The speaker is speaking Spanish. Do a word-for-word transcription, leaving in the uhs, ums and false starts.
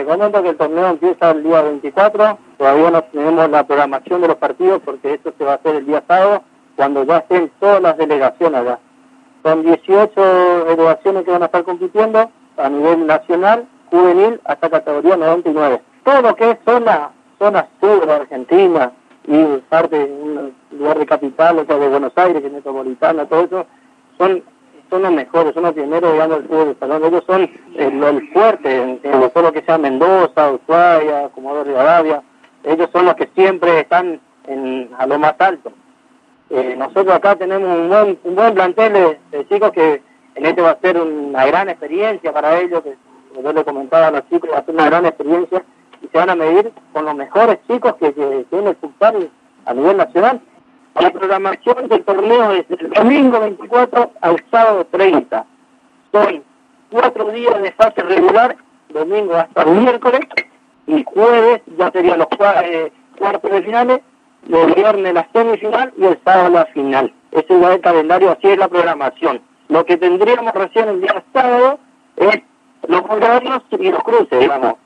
te comento que el torneo empieza el día veinticuatro, todavía no tenemos la programación de los partidos porque esto se va a hacer el día sábado, cuando ya estén todas las delegaciones allá. Son dieciocho delegaciones que van a estar compitiendo a nivel nacional, juvenil, hasta categoría noventa y nueve. Todo lo que es zona, zona sur de Argentina y parte de un lugar de capital, o sea, de Buenos Aires, que es metropolitana, todo eso, son... son los mejores, son los pioneros, digamos, del fútbol español. Ellos son eh, lo, el fuerte, en todo lo que sea Mendoza, Ushuaia, Comodoro Rivadavia. Ellos son los que siempre están en, a lo más alto. Eh, nosotros acá tenemos un buen, un buen plantel de, de chicos que en este va a ser una gran experiencia para ellos, que como yo le comentaba a los chicos, va a ser una gran experiencia y se van a medir con los mejores chicos que, que tiene el futsal a nivel nacional. La programación del torneo es del domingo veinticuatro al sábado treinta. Son cuatro días de fase regular, domingo hasta el miércoles, y jueves ya serían los eh, cuartos de finales, el viernes la semifinal y el sábado la final. Ese es el calendario, así es la programación. Lo que tendríamos recién el día sábado es los horarios y los cruces, digamos.